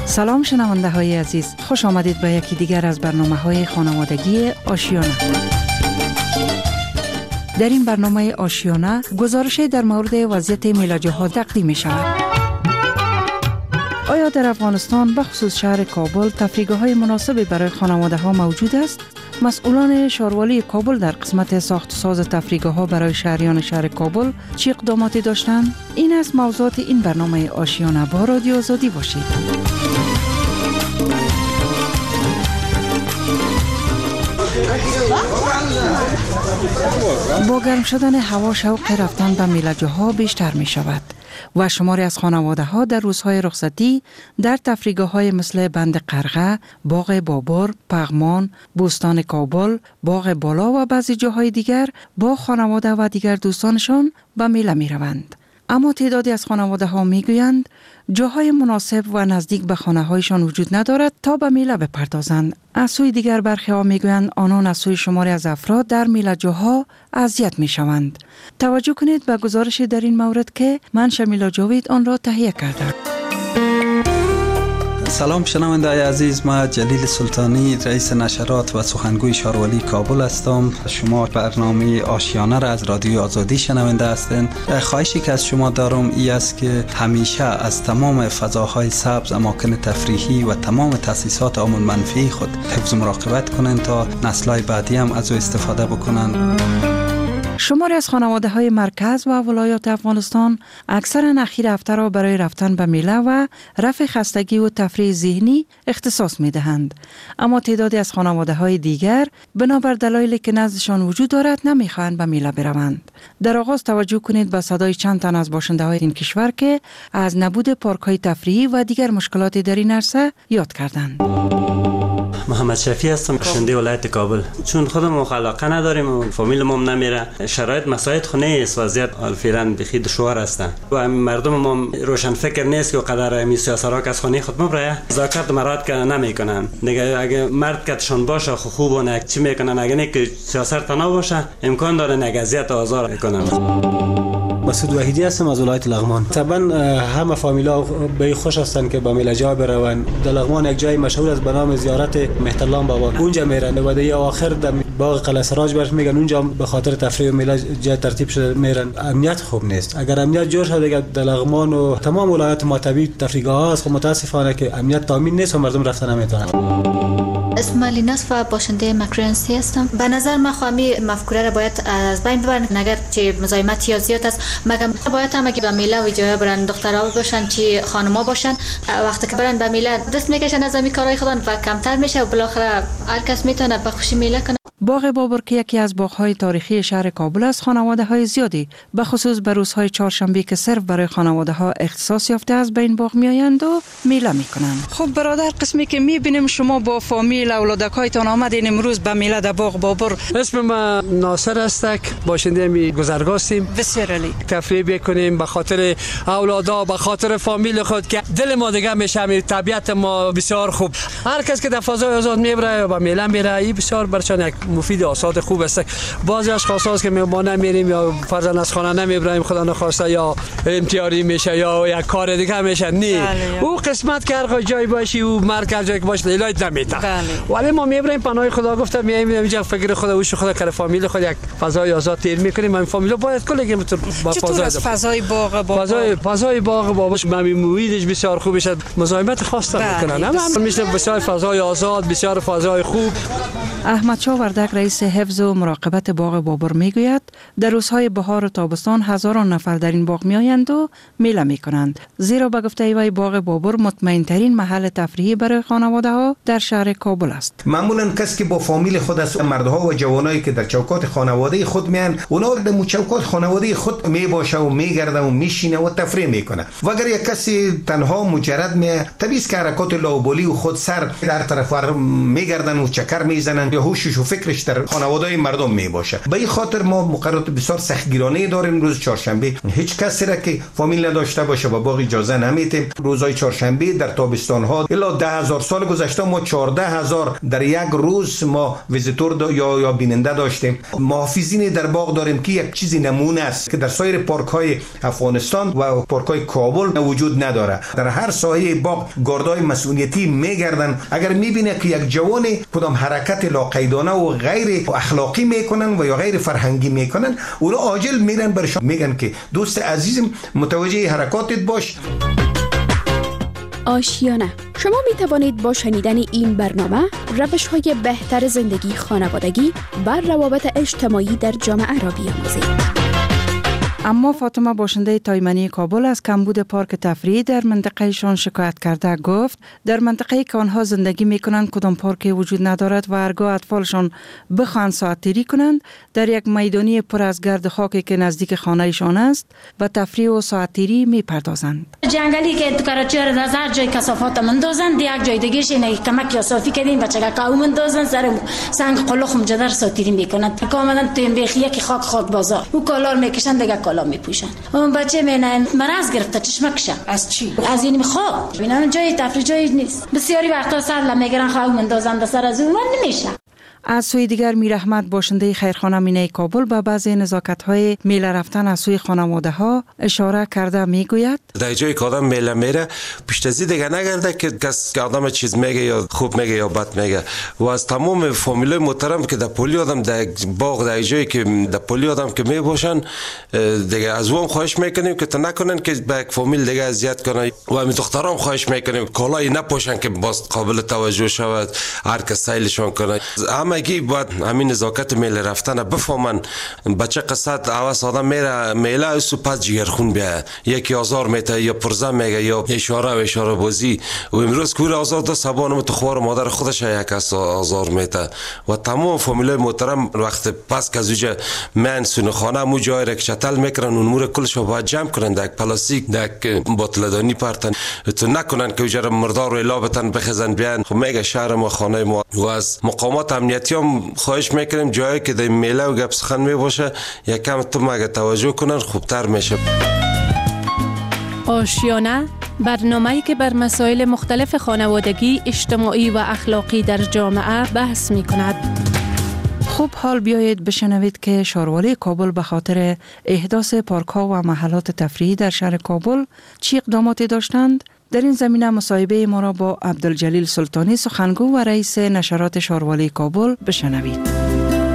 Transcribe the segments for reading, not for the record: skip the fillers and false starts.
سلام شنونده های عزیز، خوش آمدید به یکی دیگر از برنامه های خانوادگی آشیانه. در این برنامه آشیانه گزارشی در مورد وضعیت میله‌جوها تقدیم می شود. آیا در افغانستان به خصوص شهر کابل تفریحگاه‌های مناسبی برای خانواده ها موجود است؟ مسئولان شهروالی کابل در قسمت ساخت و ساز تفریحگاه‌ها برای شهریان شهر کابل چه اقداماتی داشتند؟ این است موضوعات این برنامه آشیانه. با رادیو آزادی باشید. با گرم شدن هوا شوق رفتن به میله‌جوها بیشتر می شود و شماری از خانواده ها در روزهای رخصتی در تفریحگاه‌های مثل بند قرغه، باغ بابر، پغمان، بوستان کابل، باغ بالا و بعضی جاهای دیگر با خانواده و دیگر دوستانشان به میله می روند. اما تعدادی از خانواده ها می گویند جاهای مناسب و نزدیک به خانه هایشان وجود ندارد تا به میله بپردازند. از سوی دیگر برخی ها می گویند آنان از سوی شماری از افراد در میله‌جوها اذیت می شوند. توجه کنید به گزارش در این مورد که من شمیلا جاوید آن را تهیه کردم. سلام شنونده های عزیز، ما جلیل سلطانی رئیس نشرات و سخنگوی شهروالی کابل هستم. شما برنامه آشیانه را از رادیو آزادی شنونده هستند. خواهشی که از شما دارم این است که همیشه از تمام فضاهای سبز، اماکن تفریحی و تمام تأسیسات آمون منفی خود حفظ و مراقبت کنند تا نسل‌های بعدی هم از او استفاده بکنند. شماری از خانواده های مرکز و ولایات افغانستان اکثر اخیر هفته را برای رفتن به میله و رفع خستگی و تفریح ذهنی اختصاص می دهند. اما تعدادی از خانواده های دیگر بنابر دلایلی که نزدشان وجود دارد نمی خواهند به میله بروند. در آغاز توجه کنید به صدای چند تن از باشنده های این کشور که از نبود پارک های تفریحی و دیگر مشکلاتی در این عرصه یاد کردند. محمد شفیع هستم، باشنده ولایت کابل. چون خودم علاقه نداریم و فامیلمون نمیره، شرایط مساعد خونه است، وضعیت فعلا بخی دشوار است و مردم ما روشن فکر نیست که قدر می سیاسرا که از خانه خود مبره زاکات مراد که نمیکنن. دیگه اگه مرد کتشون باشه خوب و نه چی میکنن، اگه نه که سیاست تنها باشه امکان داره نگازیت آزار کنن. مسعود وحیدی هستم از ولایت لغمان. طبعا همه فامیلا به خوش هستن که به میله‌جوها بروند. در لغمان یک جای مشهور است به نام زیارت مهترلام بابا، اونجا میرن و در آخر در باغ قلعه سراج برش میگن اونجا به خاطر تفریح و میله جای ترتیب شده میرن. امنیت خوب نیست. اگر امنیت جور شد دیگه در لغمان و تمام ولایت ما طبیعی تفریحگاه هست، خب متاسفانه که امنیت تامین نیست و مردم رفتن نمیتونن. اسم لیناس و باشنده مکرنسی هستم. به نظر من خوامی مفکوره را باید از بین ببرن. اگر چه مزاحمت یا زیاد است مگم باید هم که به میله و جای برن دخترها باشن چی خانما باشن، وقتی که برن به میله دست میکشن از این کارهای خودن و کمتر میشه و بالاخره هر کس میتونه به خوشی میله کنه. باغ بابر که یکی از باغ‌های تاریخی شهر کابل است، خانواده‌های زیادی به خصوص به روزهای چهارشنبه که صرف برای خانواده‌ها اختصاص یافته از بین باغ میآیند و میله میکنند. خب برادر، قسمی که میبینیم شما با فامیل اولادکایتان آمدین امروز به میله در باغ بابر. اسم من ناصر است، باشنده می گذرگاه هستیم. بسیار عالی. تفریح بکنیم به خاطر اولادا، به خاطر فامیل خود که دل ما دیگه میشه، طبیعت ما بسیار خوب. هر کس که در فضای آزاد میبره و میله میره این بسیار برشان یک مفید آساد خوب است. بعضی اشخاص هست که ما نمیریم یا فرضاً از خانه نمیبریم، خدا نخواسته یا امتیاری میشه یا یک کار دیگه میشه، نه او قسمت که هر جای باشی او مرکز جایی که باشه الهی نمیته. ولی ما میبریم پناه خدا گفته میایم اینجا فکر خدا وش خدا کار فامیل خود یک فضای آزاد تیر میکنیم. این فامیل باید کلی با فضای باغ بابا، فضای باغ باباش محیطش بسیار خوب میشه، مزاحمت خاص نمیکنن. هم میشه بسیار فضای آزاد، بسیار فضای خوب. احمد شاه وردک رئیس حفظ و مراقبت باغ بابر میگوید در روزهای بهار و تابستان هزاران نفر در این باغ میآیند و میله میکنند، زیرا به گفته وی باغ بابر مطمئن ترین محل تفریحی برای خانواده ها در شهر کابل است. معمولا کسی که با فامیل خود است، مردها و جوانایی که در چوکات خانواده خود میان، اونا در چوکات خانواده خود میباشه و میگرده و میشینه و تفریح میکنه. و اگر یک کسی تنها مجرد می طبیعی که حرکات لاابالی و خود سر در طرف میگردن و چکر میزنن یا هوشش و فکر فکرش در خانواده مردم می باشه. به این خاطر ما مقررات بسیار سختگیرانه داریم. روز چهارشنبه هیچ کسی را که فامیل نداشته باشه با باغ اجازه نمیدیم. روزهای چهارشنبه در تابستان ها الا 10,000 سال گذشته ما 14,000 در یک روز ما ویزیتور یا بیننده داشتیم. محافظین در باغ داریم که یک چیزی نمونه است که در سایر پارک های افغانستان و پارک های کابل وجود نداره. در هر ساحه باغ گاردای مسئولیتی میگردن. اگر میبینه که یک جوان کدام حرکت لاقیدانه و غیر اخلاقی میکنن و یا غیر فرهنگی میکنن، اونا عاجل میرن برشان میگن که دوست عزیزم متوجه حرکاتت باش. آشیانه. شما می توانید با شنیدن این برنامه روش‌های بهتر زندگی خانوادگی و روابط اجتماعی در جامعه را بیاموزید. اما فاطمه باشنده تایمنی کابل از کمبود پارک تفریحی در منطقه شان شکایت کرده گفت در منطقه‌ای که آنها زندگی می‌کنند کدام پارکی وجود ندارد و هرگاه اطفالشان بخواهند ساعت‌تیری کنند در یک میدانی پر از گرد خاکی که نزدیک خانه‌شان است و تفریح و ساعت‌تیری می‌پردازند. جنگلی که تو کراچی را از هر جای کثافات مندازند، یک جای دیگه اینه کمک یا صافی کردیم بچه‌ها کاو مندازند سر سنگ قلخ مجدر ساعت‌تیری می‌کنند. کاملا تو این بیخیه که خاک بازار او کالار می‌کشند دیگه کالا می‌پوشند. اون بچه منن مرض گرفته چشمکشه. از چی؟ از این خواب. اینا جای تفریح جایی نیست. بسیاری وقتا سر میگیرن خاو مندازند سر از اون نمیشه. از سوی دیگر میر احمد باشنده خیرخانه مینه کابل به بعضی نزاکت‌های میله رفتن از سوی خانواده‌ها اشاره کرده میگوید در جایی که آدم میله میره پیش از این دیگه نگرده که کس که آدم چیز میگه یا خوب میگه یا بد میگه و از تمام فامیلای محترم که در پلی آدم در باغ در جایی که در پلی آدم که میباشن دیگه از اون خواهش میکنیم که تا نکنن که به یک فامیل دیگه اذیت کنن و همین دخترام خواهش میکنیم کالایی نپوشن که باز قابل توجه شود هر کس سیلشون کنه. همگی باید همین نزاکت میله رفتن بفهمن. بچه قصد عوض آدم میره میله اسو پس جگرخون بیه یکی آزار میته یا پرزه میگه یا اشاره بازی و امروز کور آزار ده سبانم تو خوار مادر خودش یک آزار میته و تمام فامیلای محترم وقت پس که زوجه من سون خانه مو جای را که چتل میکنن اون مور کلش رو باید جمع کنن در یک پلاستیک در یک بطلدانی پرتن تو نکنن که اوجه مردار رو الابتن بخزن بیان. خب میگه شهر ما خانه ما و از مقامات امنیتی هم خواهش میکنیم جایی که در میله و گپ سخن میباشه یکم تو مگه توجه کنن خوبتر میشه. آشیانه برنامه‌ای که بر مسائل مختلف خانوادگی، اجتماعی و اخلاقی در جامعه بحث میکند. خوب حال بیایید بشنوید که شاروالی کابل به خاطر احداث پارک‌ها و محلات تفریحی در شهر کابل چی اقداماتی داشتند. در این زمینه مصاحبه ما را با عبدالجلیل سلطانی سخنگو و رئیس نشرات شاروالی کابل بشنوید.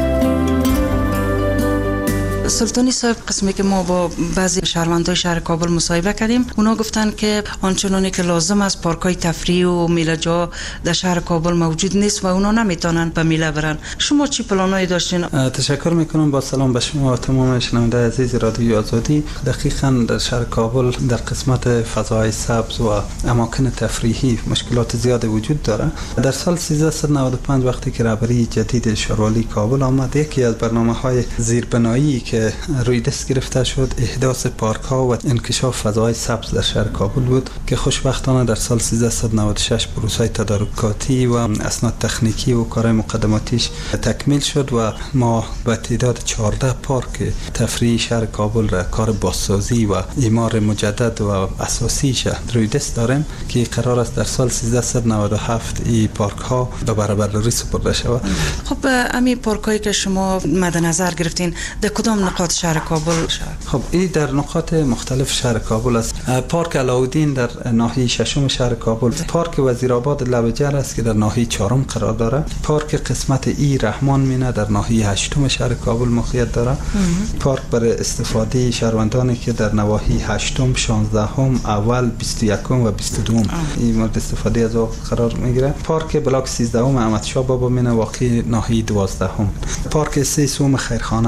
سلطانی صاحب، قسمی که ما با بعضی شهروندان شهر کابل مصاحبه کردیم اونا گفتن که آنچنانی که لازم است پارک‌های تفریحی و میله جا در شهر کابل موجود نیست و اونا نمیتونن به میله برن. شما چی پلانایی داشتین؟ تشکر میکنم. با سلام به شما و تمام شنونده عزیز رادیو آزادی. دقیقاً در شهر کابل در قسمت فضای سبز و اماکن تفریحی مشکلات زیاد وجود داره. در سال 1395 وقتی که رهبری جدید شاروالی کابل آمد یکی از برنامه‌های زیربنایی که روی دست گرفته شد احداث پارک ها و انکشاف فضای سبز در شهر کابل بود که خوشبختانه در سال 1396 پروسه تدارکاتی و اسناد تکنیکی و کارهای مقدماتیش تکمیل شد و ما به تعداد 14 پارک تفریحی شهر کابل را کار بازسازی و اعمار مجدد و اساسیش روی دست داریم که قرار است در سال 1397 این پارک ها به برابری سپرده شود. خب همین پارک هایی که شما مد نظر گرفتین در کدام نقاط شهر کابل؟ خب این در نقاط مختلف شهر کابل است. پارک علاودین در ناحیه ششم شهر کابل، پارک وزیرآباد لبجر است که در ناحیه چهارم قرار داره، پارک قسمت ای رحمان مینه در ناحیه هشتم شهر کابل موقعیت داره، پارک برای استفاده شهروندانی که در نواحی هشتم، 16م، اول، 21 و 22 این مورد استفاده از او قرار میگیره. پارک بلاک 13 احمد شاه بابا مینه واقع ناحیه 12م، پارک 3 سوم خیرخانه،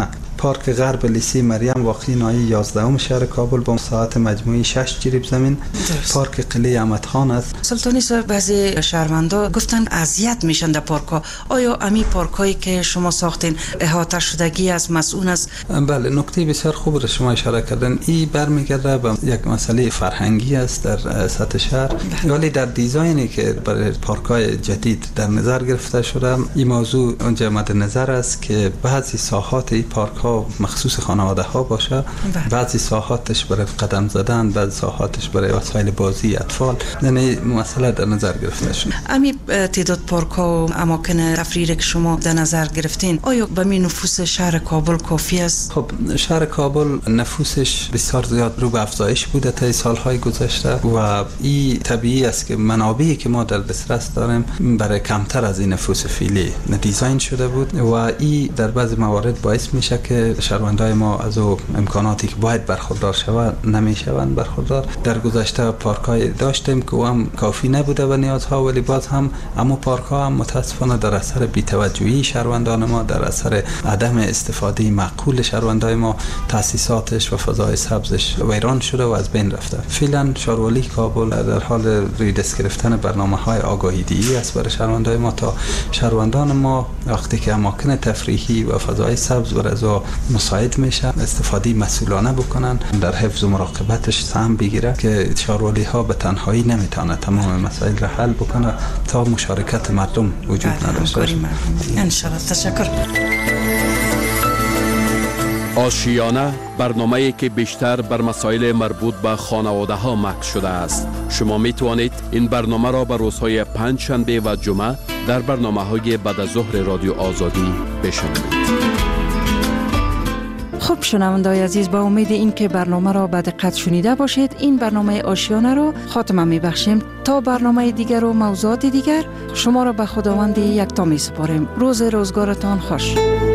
پارک غرب لیسی مریم واقع ناحیه 11 شهر کابل با مساحت مجموعی 6 جریب زمین. پارک قلعه احمد خان است. سلطانی صاحب، بعضی شهروندا گفتن اذیت میشن در پارک ها. آیا امی پارک هایی که شما ساختین احاطه شدگی از مسئول است؟ بله، نکته بسیار خوب را شما اشاره کردن. این برمیگرده به یک مسئله فرهنگی است در سطح شهر، ولی در دیزاینی که برای پارک های جدید در نظر گرفته شده این موضوع اونجا مد نظر است که بعضی ساحات این پارک ها مخصوص خانواده ها باشه، بعضی ساحاتش برای قدم زدن، بعضی ساحاتش برای وسایل بازی اطفال. یعنی مسئله در نظر گرفته شده. امی تعداد پارک ها و اماکن تفریحی که شما در نظر گرفتین آیا به می نفوس شهر کابل کافی است؟ خب شهر کابل نفوسش بسیار زیاد رو به افزایش بوده تا سالهای گذشته و این طبیعی است که منابعی که ما در دسترس داریم برای کمتر از این نفوس فعلی دیزاین شده بود و این در بعض موارد باعث میشه که شهروندای ما از امکاناتی که باید برخوردار شوند نمیشوند برخوردار. در گذشته پارک‌های داشتیم که هم کافی نبوده و نیازها، ولی باز هم اما پارک‌ها هم متاسفانه در اثر بی‌توجهی شهروندان ما، در اثر عدم استفاده معقول شهروندای ما، تأسیساتش و فضای سبزش ویران شده و از بین رفته. فعلا شهروالی کابل در حال ریدس گرفتن برنامه‌های آگاهی دهی است برای شهروندای ما تا شهروندان ما وقتی که اماکن تفریحی و فضای سبز بر از مساعد میشه استفاده مسئولانه بکنن، در حفظ و مراقبتش سهم بگیره که شهروالی ها به تنهایی نمیتونه تمام مسائل را حل بکنه تا مشارکت مردم وجود نداشته باشه. ان شاء الله. تشکر. آشیانه، برنامه‌ای که بیشتر بر مسائل مربوط به خانواده ها مکس شده است. شما می توانید این برنامه را به روزهای پنج شنبه و جمعه در برنامه‌های بعد از ظهر رادیو آزادی بشنوید. خب شنوندگان عزیز، با امید این که برنامه را به دقت شنیده باشید، این برنامه آشیانه را خاتمه می‌بخشیم. تا برنامه دیگر و موضوعات دیگر شما را به خداوند یکتا می‌سپاریم. روز روزگارتان خوش.